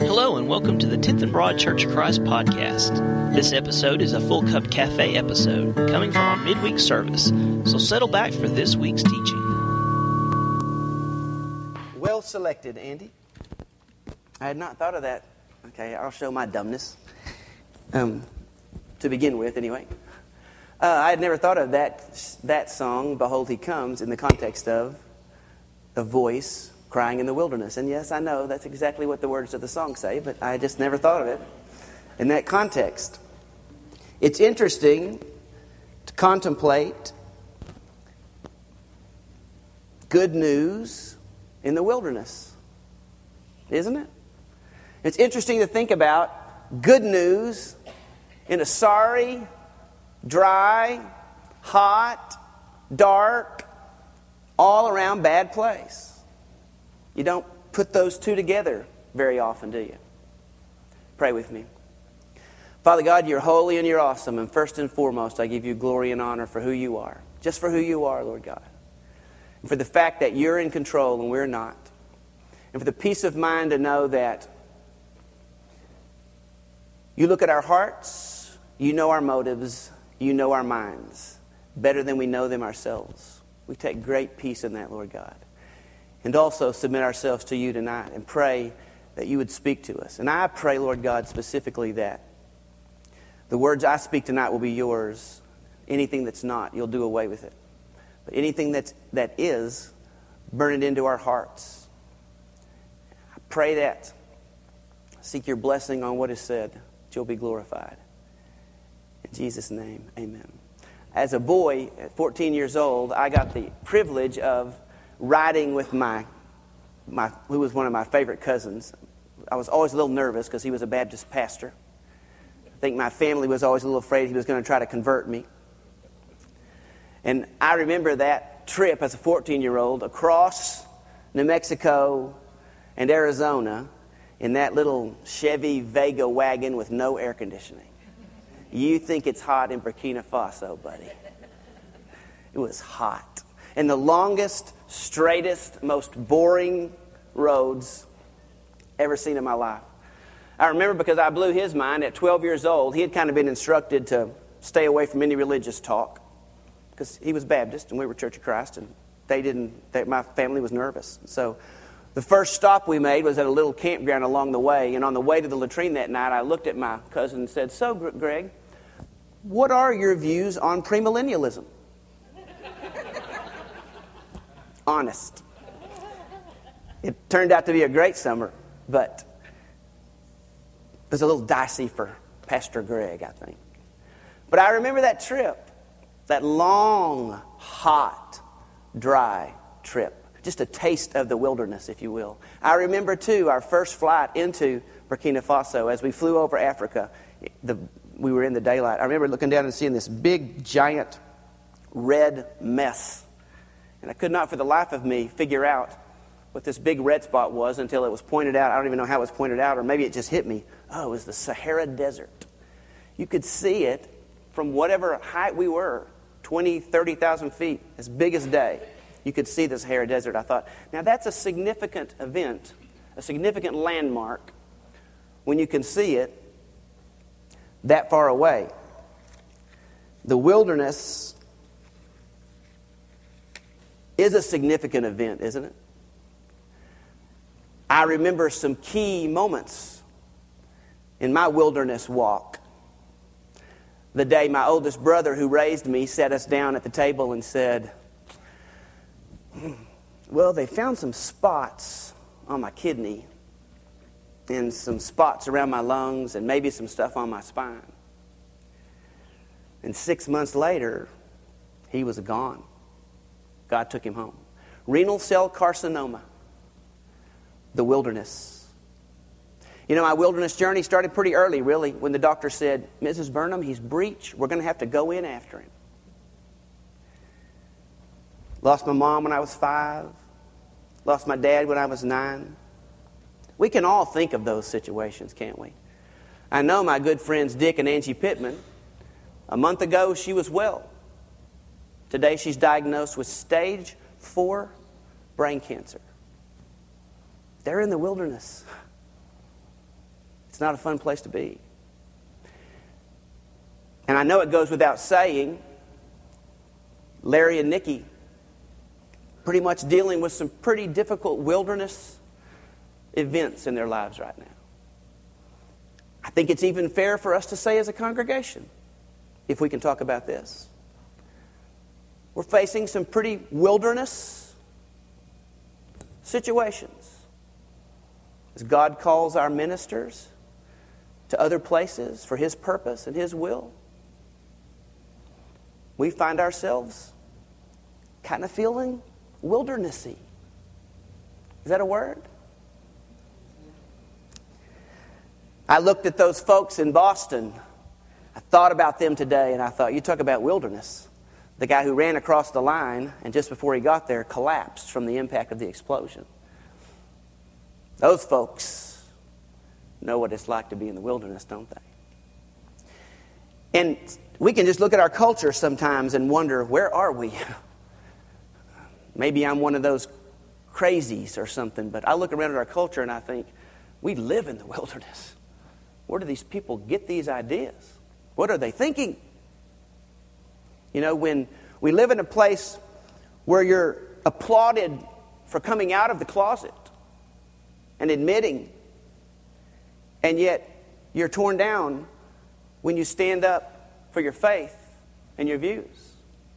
Hello and welcome to the 10th and Broad Church of Christ podcast. This episode is a Full Cup Cafe episode coming from our midweek service, so settle back for this week's teaching. Well selected, Andy. I had not thought of that. Okay, I'll show my dumbness. To begin with, anyway. I had never thought of that song, Behold He Comes, in the context of a voice crying in the wilderness. And yes, I know that's exactly what the words of the song say, but I just never thought of it in that context. It's interesting to contemplate good news in the wilderness, isn't it? It's interesting to think about good news in a sorry, dry, hot, dark, all around bad place. You don't put those two together very often, do you? Pray with me. Father God, you're holy and you're awesome, and first and foremost, I give you glory and honor for who you are. Just for who you are, Lord God. And for the fact that you're in control and we're not. And for the peace of mind to know that you look at our hearts, you know our motives, you know our minds better than we know them ourselves. We take great peace in that, Lord God. And also submit ourselves to you tonight and pray that you would speak to us. And I pray, Lord God, specifically that the words I speak tonight will be yours. Anything that's not, you'll do away with it. But anything that is, burn it into our hearts. I pray that. Seek your blessing on what is said, that you'll be glorified. In Jesus' name, amen. As a boy, at 14 years old, I got the privilege of riding with who was one of my favorite cousins. I was always a little nervous because he was a Baptist pastor. I think my family was always a little afraid he was going to try to convert me. And I remember that trip as a 14-year-old across New Mexico and Arizona in that little Chevy Vega wagon with no air conditioning. You think it's hot in Burkina Faso, buddy. It was hot. And the longest, straightest, most boring roads ever seen in my life. I remember because I blew his mind at 12 years old. He had kind of been instructed to stay away from any religious talk because he was Baptist and we were Church of Christ, and my family was nervous. So the first stop we made was at a little campground along the way, and on the way to the latrine that night, I looked at my cousin and said, "So, Greg, what are your views on premillennialism?" Honest. It turned out to be a great summer, but it was a little dicey for Pastor Greg, I think. But I remember that trip, that long, hot, dry trip. Just a taste of the wilderness, if you will. I remember, too, our first flight into Burkina Faso as we flew over Africa. We were in the daylight. I remember looking down and seeing this big, giant, red mess. And I could not for the life of me figure out what this big red spot was until it was pointed out. I don't even know how it was pointed out, or maybe it just hit me. Oh, it was the Sahara Desert. You could see it from whatever height we were, 20, 30,000 feet, as big as day. You could see the Sahara Desert. I thought, now that's a significant event, a significant landmark, when you can see it that far away. The wilderness is a significant event, isn't it? I remember some key moments in my wilderness walk. The day my oldest brother, who raised me, sat us down at the table and said, "Well, they found some spots on my kidney and some spots around my lungs and maybe some stuff on my spine." And 6 months later, he was gone. God took him home. Renal cell carcinoma. The wilderness. You know, my wilderness journey started pretty early, really, when the doctor said, "Mrs. Burnham, he's breech. We're going to have to go in after him." Lost my mom when I was 5. Lost my dad when I was 9. We can all think of those situations, can't we? I know my good friends Dick and Angie Pittman. A month ago, she was well. Today, she's diagnosed with stage 4 brain cancer. They're in the wilderness. It's not a fun place to be. And I know it goes without saying, Larry and Nikki pretty much dealing with some pretty difficult wilderness events in their lives right now. I think it's even fair for us to say as a congregation, if we can talk about this. We're facing some pretty wilderness situations. As God calls our ministers to other places for His purpose and His will, we find ourselves kind of feeling wildernessy. Is that a word? I looked at those folks in Boston. I thought about them today, and I thought, you talk about wilderness. The guy who ran across the line and just before he got there collapsed from the impact of the explosion. Those folks know what it's like to be in the wilderness, don't they? And we can just look at our culture sometimes and wonder, where are we? Maybe I'm one of those crazies or something, but I look around at our culture and I think, we live in the wilderness. Where do these people get these ideas? What are they thinking? You know, when we live in a place where you're applauded for coming out of the closet and admitting, and yet you're torn down when you stand up for your faith and your views.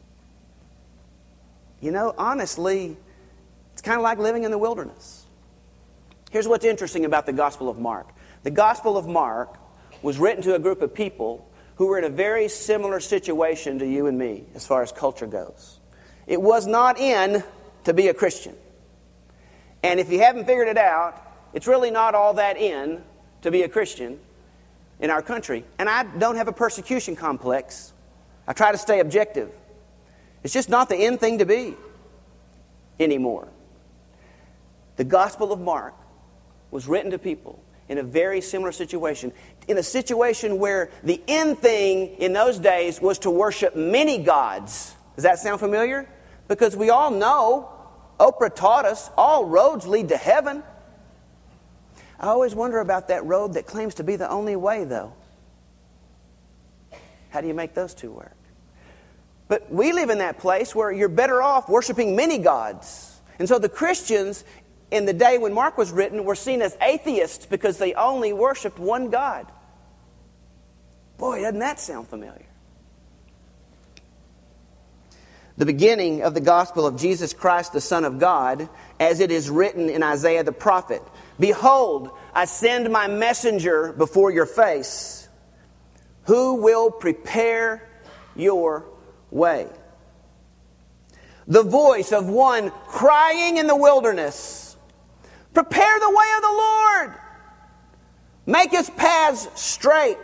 You know, honestly, it's kind of like living in the wilderness. Here's what's interesting about the Gospel of Mark. The Gospel of Mark was written to a group of people who were in a very similar situation to you and me as far as culture goes. It was not in to be a Christian. And if you haven't figured it out, it's really not all that in to be a Christian in our country. And I don't have a persecution complex. I try to stay objective. It's just not the in thing to be anymore. The Gospel of Mark was written to people in a very similar situation. In a situation where the in thing in those days was to worship many gods. Does that sound familiar? Because we all know, Oprah taught us, all roads lead to heaven. I always wonder about that road that claims to be the only way, though. How do you make those two work? But we live in that place where you're better off worshiping many gods. And so the Christians in the day when Mark was written were seen as atheists because they only worshiped one God. Boy, doesn't that sound familiar? The beginning of the gospel of Jesus Christ, the Son of God, as it is written in Isaiah the prophet, "Behold, I send my messenger before your face, who will prepare your way." The voice of one crying in the wilderness, "Prepare the way of the Lord. Make His paths straight."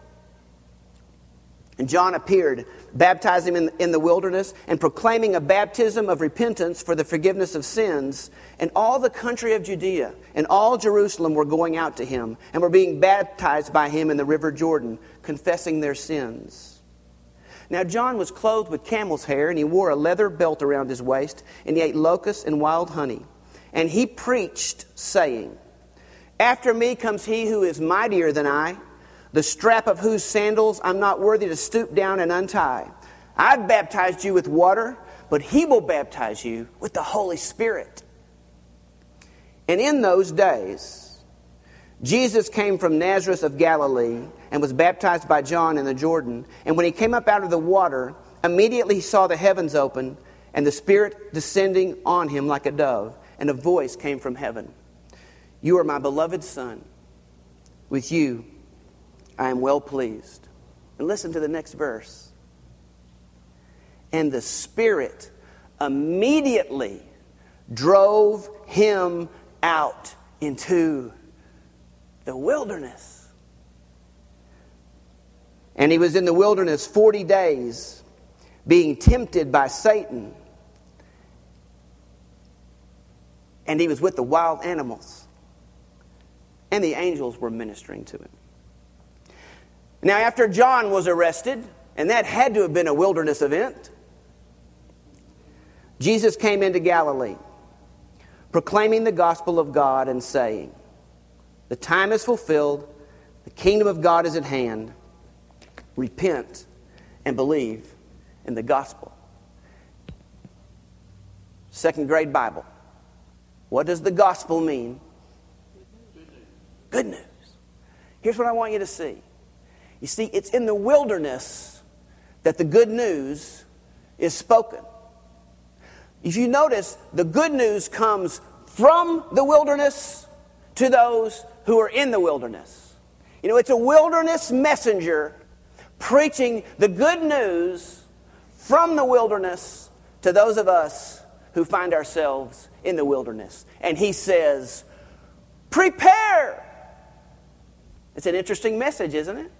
And John appeared, baptizing in the wilderness and proclaiming a baptism of repentance for the forgiveness of sins. And all the country of Judea and all Jerusalem were going out to him and were being baptized by him in the river Jordan, confessing their sins. Now John was clothed with camel's hair, and he wore a leather belt around his waist, and he ate locusts and wild honey. And he preached, saying, "After me comes he who is mightier than I, the strap of whose sandals I'm not worthy to stoop down and untie. I've baptized you with water, but he will baptize you with the Holy Spirit." And in those days, Jesus came from Nazareth of Galilee and was baptized by John in the Jordan. And when he came up out of the water, immediately he saw the heavens open and the Spirit descending on him like a dove. And a voice came from heaven, "You are my beloved Son. With you I am well pleased." And listen to the next verse. "And the Spirit immediately drove him out into the wilderness." And he was in the wilderness 40 days, being tempted by Satan. And he was with the wild animals, and the angels were ministering to him. Now, after John was arrested, and that had to have been a wilderness event, Jesus came into Galilee, proclaiming the gospel of God and saying, "The time is fulfilled, The kingdom of God is at hand. Repent and believe in the gospel. Second grade Bible. What does the gospel mean? Good news. Here's what I want you to see. You see, it's in the wilderness that the good news is spoken. If you notice, the good news comes from the wilderness to those who are in the wilderness. You know, it's a wilderness messenger preaching the good news from the wilderness to those of us who find ourselves in the wilderness. And he says, prepare. It's an interesting message, isn't it?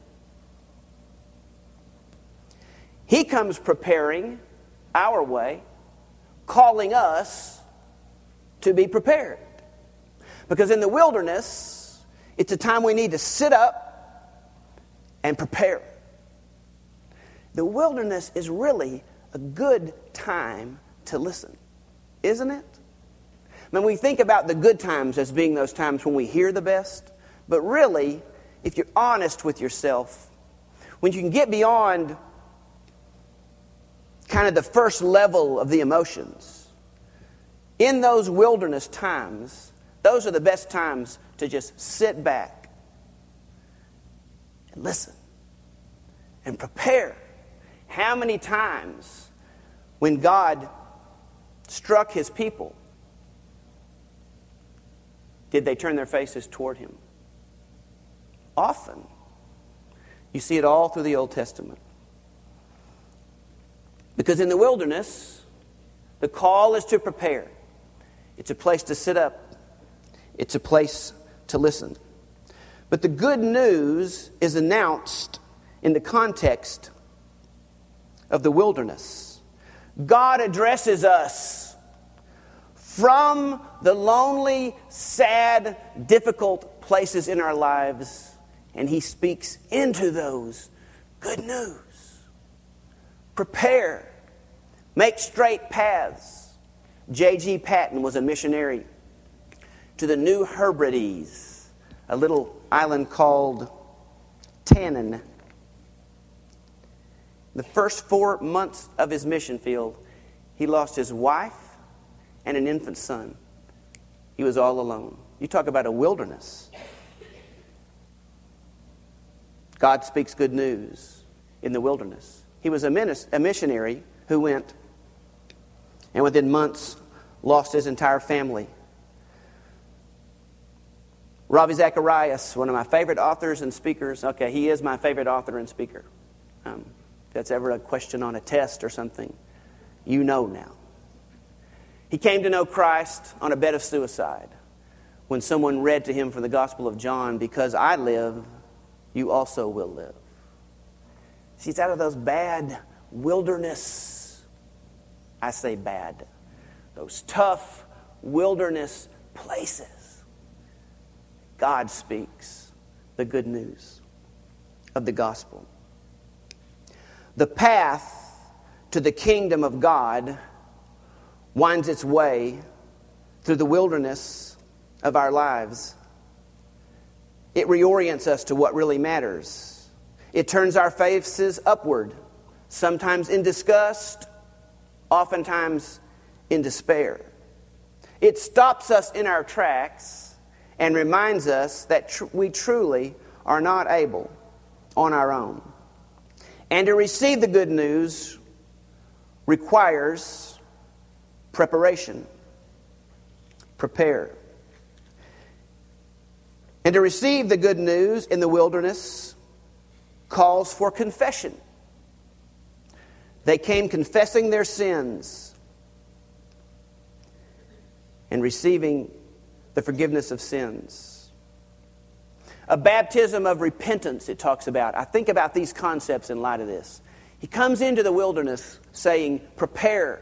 He comes preparing our way, calling us to be prepared. Because in the wilderness, it's a time we need to sit up and prepare. The wilderness is really a good time to listen, isn't it? I mean, we think about the good times as being those times when we hear the best, but really, if you're honest with yourself, when you can get beyond kind of the first level of the emotions, in those wilderness times, those are the best times to just sit back and listen and prepare. How many times when God struck his people did they turn their faces toward him? Often. You see it all through the Old Testament. Because in the wilderness, the call is to prepare. It's a place to sit up. It's a place to listen. But the good news is announced in the context of the wilderness. God addresses us from the lonely, sad, difficult places in our lives, and he speaks into those good news. Prepare. Make straight paths. J.G. Patton was a missionary to the New Hebrides, a little island called Tannin. The first 4 months of his mission field, he lost his wife and an infant son. He was all alone. You talk about a wilderness. God speaks good news in the wilderness. He was a missionary who went and within months lost his entire family. Ravi Zacharias, one of my favorite authors and speakers. Okay, he is my favorite author and speaker. If that's ever a question on a test or something, you know now. He came to know Christ on a bed of suicide when someone read to him from the Gospel of John, because I live, you also will live. See, it's out of those bad wilderness, I say bad, those tough wilderness places, God speaks the good news of the gospel. The path to the kingdom of God winds its way through the wilderness of our lives. It reorients us to what really matters. It turns our faces upward, sometimes in disgust, oftentimes in despair. It stops us in our tracks and reminds us that we truly are not able on our own. And to receive the good news requires preparation. Prepare. And to receive the good news in the wilderness calls for confession. They came confessing their sins and receiving the forgiveness of sins. A baptism of repentance, it talks about. I think about these concepts in light of this. He comes into the wilderness saying, prepare.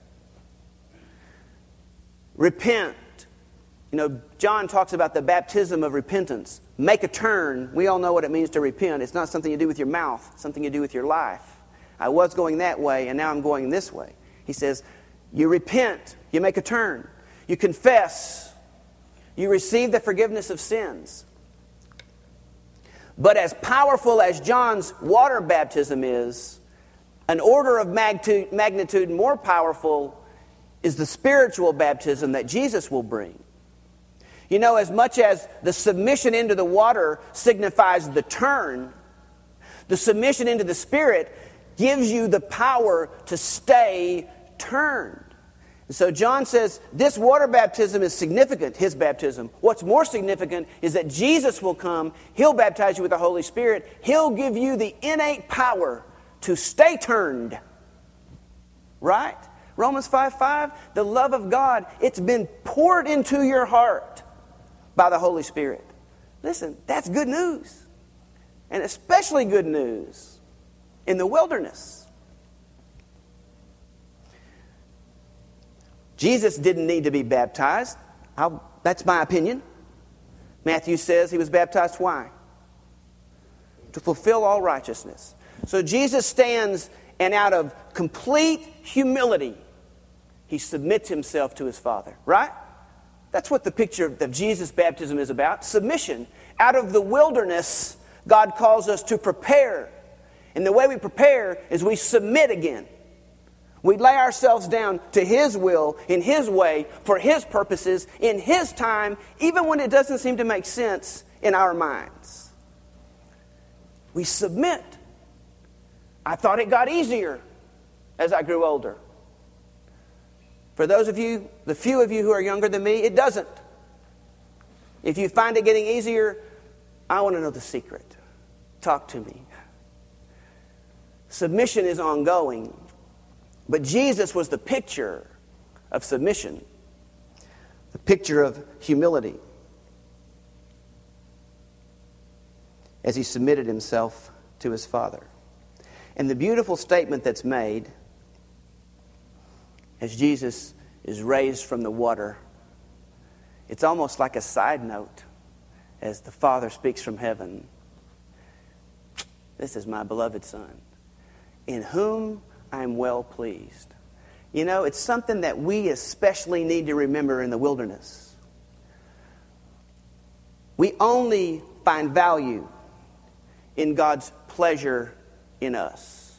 Repent. You know, John talks about the baptism of repentance. Make a turn. We all know what it means to repent. It's not something you do with your mouth. It's something you do with your life. I was going that way, and now I'm going this way. He says, you repent. You make a turn. You confess. You receive the forgiveness of sins. But as powerful as John's water baptism is, an order of magnitude more powerful is the spiritual baptism that Jesus will bring. You know, as much as the submission into the water signifies the turn, the submission into the Spirit gives you the power to stay turned. And so John says this water baptism is significant, his baptism. What's more significant is that Jesus will come, he'll baptize you with the Holy Spirit, he'll give you the innate power to stay turned. Right? Romans 5:5, the love of God, it's been poured into your heart by the Holy Spirit. Listen, that's good news. And especially good news in the wilderness. Jesus didn't need to be baptized. That's my opinion. Matthew says he was baptized why? To fulfill all righteousness. So Jesus stands, and out of complete humility, he submits himself to his Father. Right? That's what the picture of Jesus' baptism is about. Submission. Out of the wilderness, God calls us to prepare. And the way we prepare is we submit again. We lay ourselves down to his will, in his way, for his purposes, in his time, even when it doesn't seem to make sense in our minds. We submit. I thought it got easier as I grew older. For those of you, the few of you who are younger than me, it doesn't. If you find it getting easier, I want to know the secret. Talk to me. Submission is ongoing. But Jesus was the picture of submission, the picture of humility, as he submitted himself to his Father. And the beautiful statement that's made as Jesus is raised from the water, it's almost like a side note as the Father speaks from heaven. This is my beloved Son, in whom I am well pleased. You know, it's something that we especially need to remember in the wilderness. We only find value in God's pleasure in us.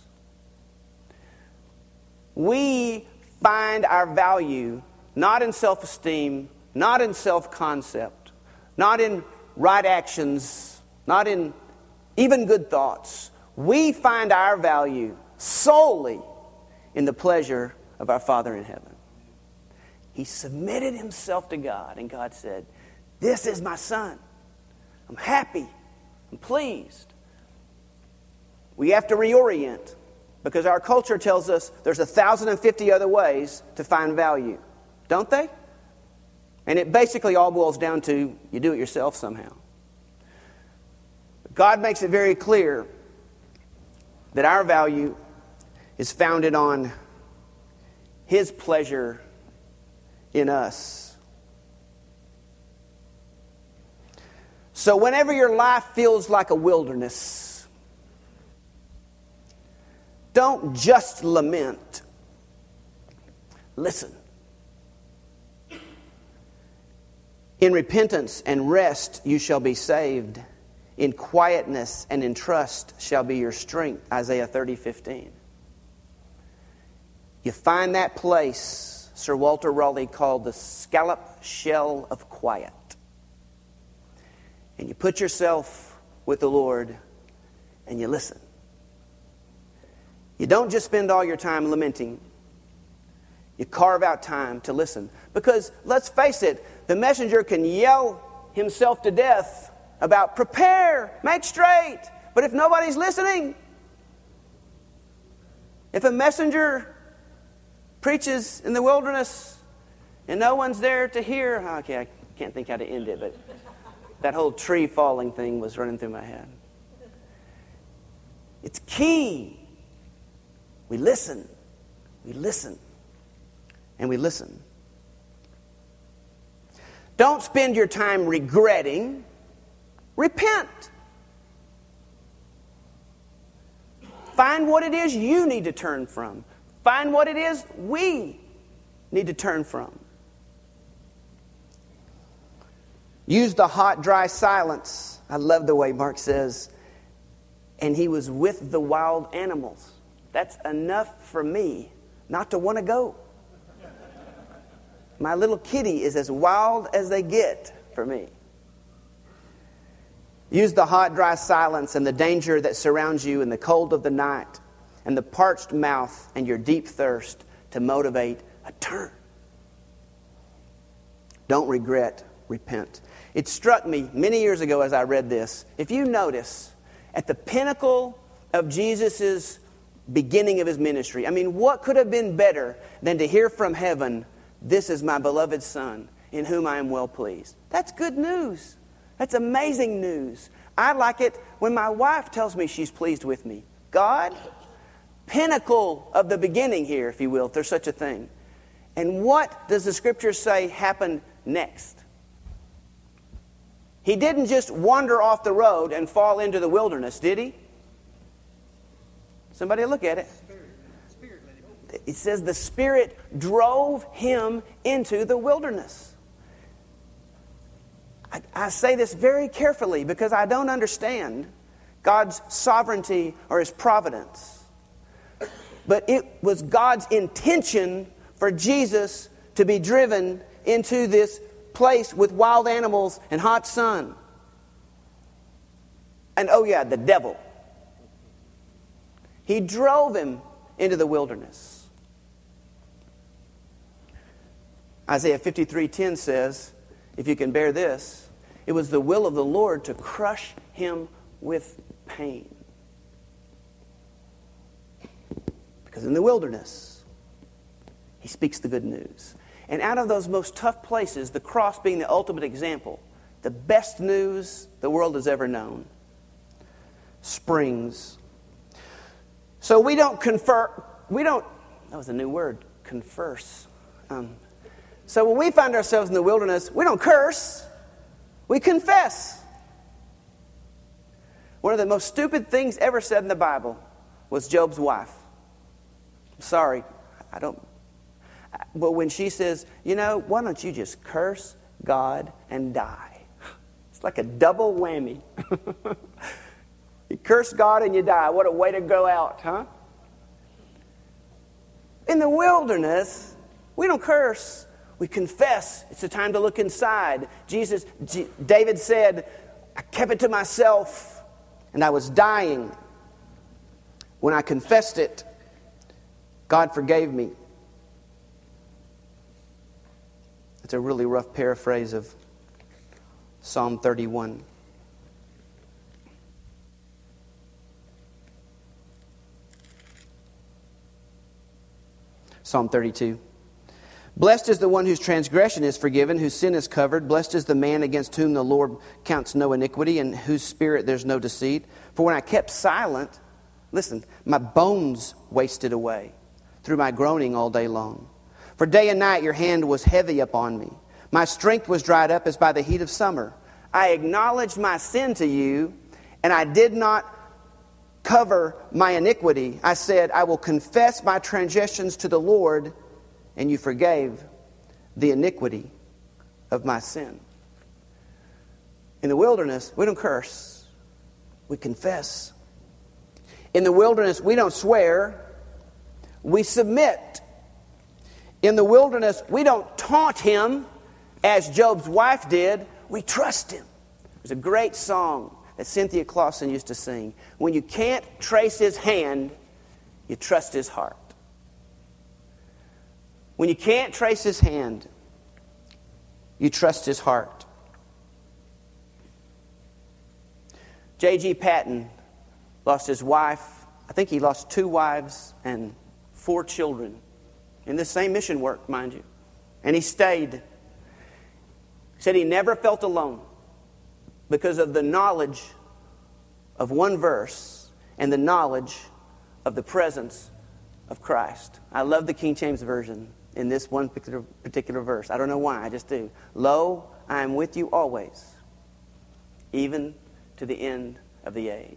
We find our value not in self-esteem, not in self-concept, not in right actions, not in even good thoughts. We find our value solely in the pleasure of our Father in heaven. He submitted himself to God, and God said, "This is my Son. I'm happy. I'm pleased." We have to reorient, because our culture tells us there's 1,050 other ways to find value. Don't they? And it basically all boils down to you do it yourself somehow. But God makes it very clear that our value is founded on his pleasure in us. So whenever your life feels like a wilderness, don't just lament. Listen. In repentance and rest you shall be saved. In quietness and in trust shall be your strength. Isaiah 30:15. You find that place Sir Walter Raleigh called the scallop shell of quiet. And you put yourself with the Lord and you listen. You don't just spend all your time lamenting. You carve out time to listen. Because, let's face it, the messenger can yell himself to death about prepare, make straight. But if nobody's listening, if a messenger preaches in the wilderness and no one's there to hear, okay, I can't think how to end it, but that whole tree falling thing was running through my head. It's key. We listen, and we listen. Don't spend your time regretting. Repent. Find what it is you need to turn from. Find what it is we need to turn from. Use the hot, dry silence. I love the way Mark says, and he was with the wild animals. That's enough for me not to want to go. My little kitty is as wild as they get for me. Use the hot, dry silence and the danger that surrounds you and the cold of the night and the parched mouth and your deep thirst to motivate a turn. Don't regret, repent. It struck me many years ago as I read this. If you notice, at the pinnacle of Jesus' beginning of his ministry, what could have been better than to hear from heaven, "This is my beloved Son, in whom I am well pleased." That's good news. That's amazing news. I like it when my wife tells me she's pleased with me. God, pinnacle of the beginning here, if you will, if there's such a thing. And what does the Scripture say happened next? He didn't just wander off the road and fall into the wilderness, did he? Somebody look at it. It says the Spirit drove him into the wilderness. I say this very carefully because I don't understand God's sovereignty or his providence. But it was God's intention for Jesus to be driven into this place with wild animals and hot sun. And the devil. He drove him into the wilderness. Isaiah 53:10 says, if you can bear this, it was the will of the Lord to crush him with pain. Because in the wilderness, he speaks the good news. And out of those most tough places, the cross being the ultimate example, the best news the world has ever known, springs. So we don't that was a new word, converse. So when we find ourselves in the wilderness, we don't curse, we confess. One of the most stupid things ever said in the Bible was Job's wife. I'm sorry, but when she says, why don't you just curse God and die? It's like a double whammy. You curse God and you die. What a way to go out, huh? In the wilderness, we don't curse. We confess. It's a time to look inside. David said, I kept it to myself and I was dying. When I confessed it, God forgave me. It's a really rough paraphrase of Psalm 31. Psalm 32. Blessed is the one whose transgression is forgiven, whose sin is covered. Blessed is the man against whom the Lord counts no iniquity, and whose spirit there's no deceit. For when I kept silent, listen, my bones wasted away through my groaning all day long. For day and night your hand was heavy upon me. My strength was dried up as by the heat of summer. I acknowledged my sin to you, and I did not cover my iniquity. I said, I will confess my transgressions to the Lord, and you forgave the iniquity of my sin. In the wilderness, we don't curse. We confess. In the wilderness, we don't swear. We submit. In the wilderness, we don't taunt him as Job's wife did. We trust him. There's a great song that Cynthia Clausen used to sing. When you can't trace his hand, you trust his heart. When you can't trace his hand, you trust his heart. J.G. Patton lost his wife. I think he lost 2 wives and 4 children in this same mission work, mind you. And he stayed. He said he never felt alone because of the knowledge of one verse and the knowledge of the presence of Christ. I love the King James Version in this one particular verse. I don't know why, I just do. Lo, I am with you always, even to the end of the age.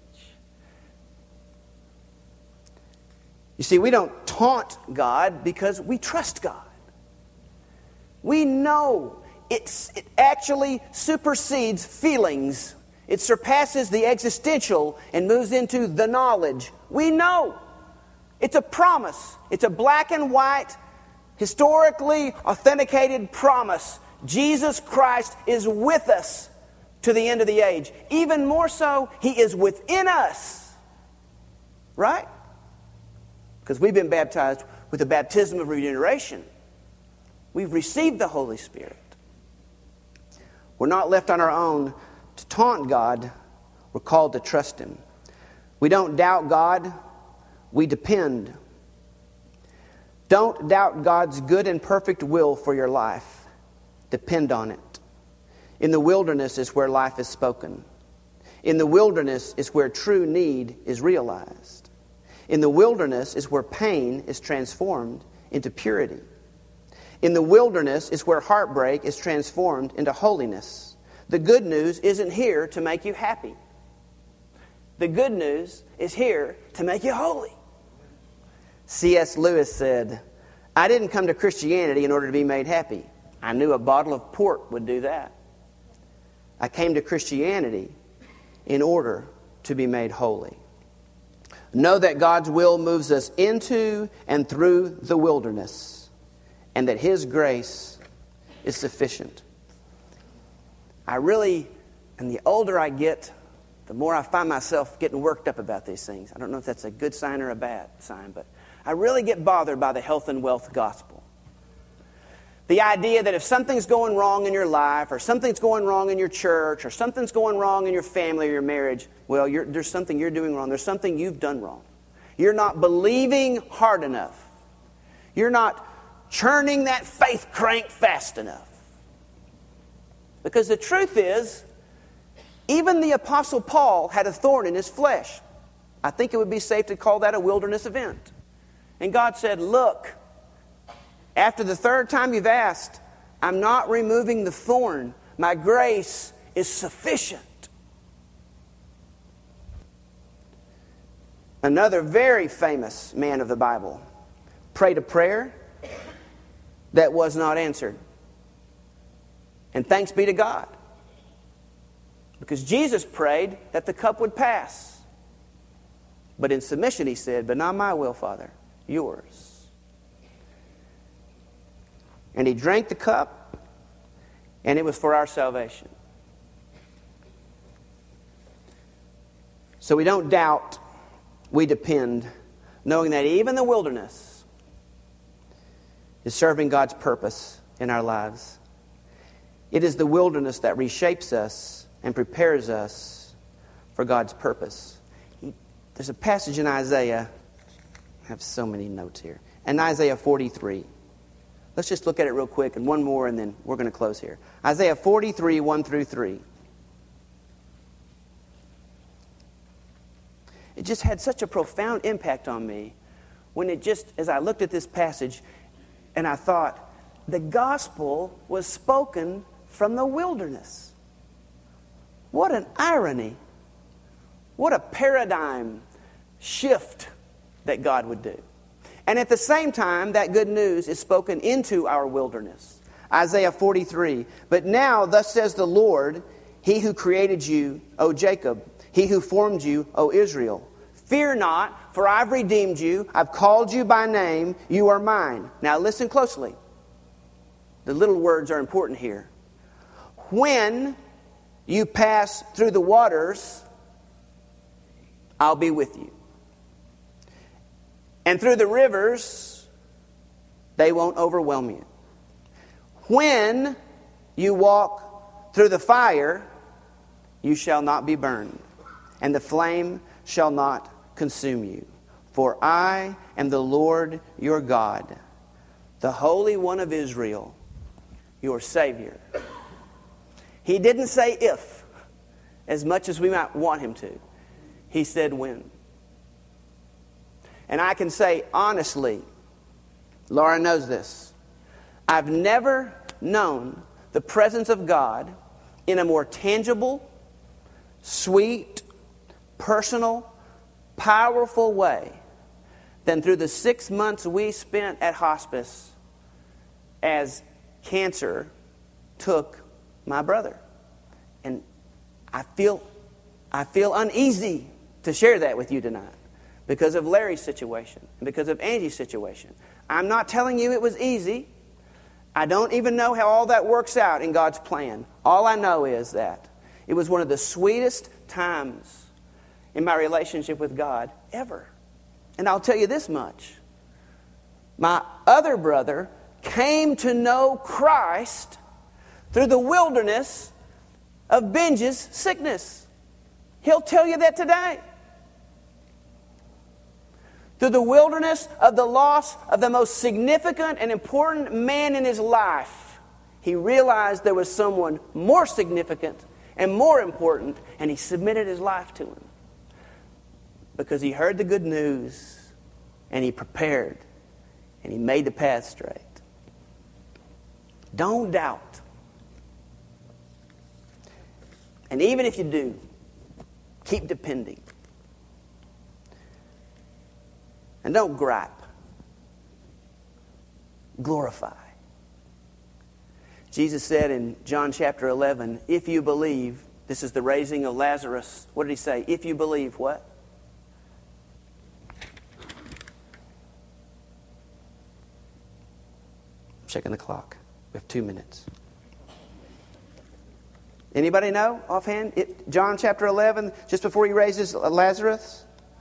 You see, we don't taunt God because we trust God. We know it actually supersedes feelings It surpasses the existential and moves into the knowledge. We know. It's a promise. It's a black and white, historically authenticated promise. Jesus Christ is with us to the end of the age. Even more so, He is within us. Right? Because we've been baptized with the baptism of regeneration. We've received the Holy Spirit. We're not left on our own to taunt God. We're called to trust Him. We don't doubt God. We depend. Don't doubt God's good and perfect will for your life. Depend on it. In the wilderness is where life is spoken. In the wilderness is where true need is realized. In the wilderness is where pain is transformed into purity. In the wilderness is where heartbreak is transformed into holiness. The good news isn't here to make you happy. The good news is here to make you holy. C.S. Lewis said, "I didn't come to Christianity in order to be made happy. I knew a bottle of port would do that. I came to Christianity in order to be made holy." Know that God's will moves us into and through the wilderness, and that His grace is sufficient. And the older I get, the more I find myself getting worked up about these things. I don't know if that's a good sign or a bad sign, but I really get bothered by the health and wealth gospel. The idea that if something's going wrong in your life, or something's going wrong in your church, or something's going wrong in your family or your marriage, well, there's something you're doing wrong. There's something you've done wrong. You're not believing hard enough. You're not churning that faith crank fast enough. Because the truth is, even the Apostle Paul had a thorn in his flesh. I think it would be safe to call that a wilderness event. And God said, "Look, after the third time you've asked, I'm not removing the thorn. My grace is sufficient." Another very famous man of the Bible prayed a prayer that was not answered. And thanks be to God. Because Jesus prayed that the cup would pass. But in submission he said, "But not my will, Father, yours." And he drank the cup, and it was for our salvation. So we don't doubt, we depend, knowing that even the wilderness is serving God's purpose in our lives. It is the wilderness that reshapes us and prepares us for God's purpose. There's a passage in Isaiah. I have so many notes here. In Isaiah 43. Let's just look at it real quick, and one more, and then we're going to close here. Isaiah 43, 1 through 3. It just had such a profound impact on me when as I looked at this passage, and I thought, the gospel was spoken from the wilderness. What an irony. What a paradigm shift that God would do. And at the same time, that good news is spoken into our wilderness. Isaiah 43, "But now, thus says the Lord, He who created you, O Jacob, He who formed you, O Israel. Fear not, for I've redeemed you. I've called you by name. You are mine." Now listen closely. The little words are important here. "When you pass through the waters, I'll be with you. And through the rivers, they won't overwhelm you. When you walk through the fire, you shall not be burned, and the flame shall not consume you. For I am the Lord your God, the Holy One of Israel, your Savior." He didn't say if, as much as we might want him to. He said when. And I can say honestly, Laura knows this, I've never known the presence of God in a more tangible, sweet, personal, powerful way than through the 6 months we spent at hospice as cancer took my brother. And I feel I feel uneasy to share that with you tonight because of Larry's situation and because of Angie's situation. I'm not telling you it was easy. I don't even know how all that works out in God's plan. All I know is that it was one of the sweetest times in my relationship with God ever. And I'll tell you this much. My other brother came to know Christ through the wilderness of Benji's sickness. He'll tell you that today. Through the wilderness of the loss of the most significant and important man in his life, he realized there was someone more significant and more important, and he submitted his life to him. Because he heard the good news, and he prepared, and he made the path straight. Don't doubt. And even if you do, keep depending. And don't gripe. Glorify. Jesus said in John chapter 11, if you believe, this is the raising of Lazarus. What did he say? If you believe what? I'm checking the clock. We have 2 minutes. Anybody know offhand? John chapter 11, just before he raises Lazarus?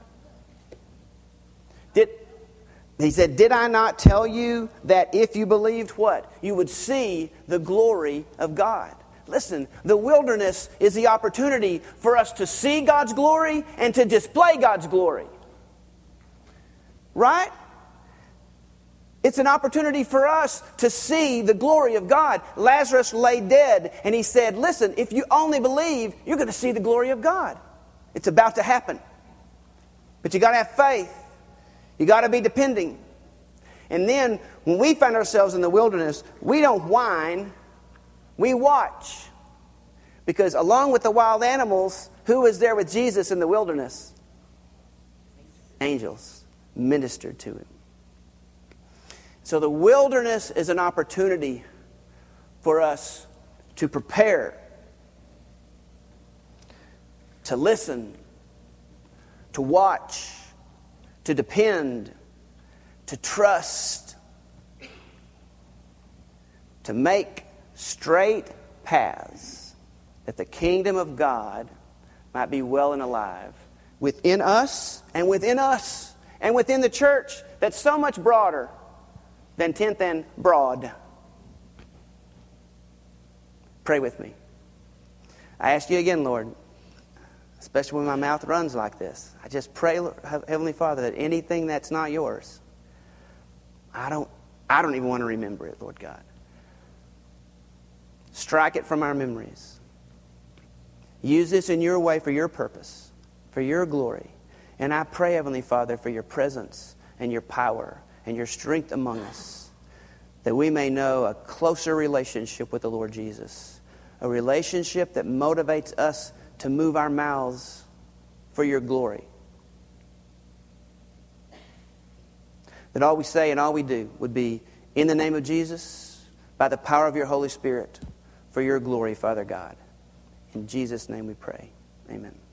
He said, did I not tell you that if you believed what? You would see the glory of God. Listen, the wilderness is the opportunity for us to see God's glory and to display God's glory. Right? It's an opportunity for us to see the glory of God. Lazarus lay dead, and he said, listen, if you only believe, you're going to see the glory of God. It's about to happen. But you got to have faith. You got to be depending. And then when we find ourselves in the wilderness, we don't whine, we watch. Because along with the wild animals, who was there with Jesus in the wilderness? Angels ministered to him. So the wilderness is an opportunity for us to prepare, to listen, to watch, to depend, to trust, to make straight paths that the kingdom of God might be well and alive within us and within the church that's so much broader than 10th and Broad. Pray with me. I ask you again, Lord, especially when my mouth runs like this, I just pray, Heavenly Father, that anything that's not yours, I don't even want to remember it, Lord God. Strike it from our memories. Use this in your way for your purpose, for your glory. And I pray, Heavenly Father, for your presence and your power and your strength among us, that we may know a closer relationship with the Lord Jesus, a relationship that motivates us to move our mouths for your glory. That all we say and all we do would be in the name of Jesus, by the power of your Holy Spirit, for your glory, Father God. In Jesus' name we pray. Amen.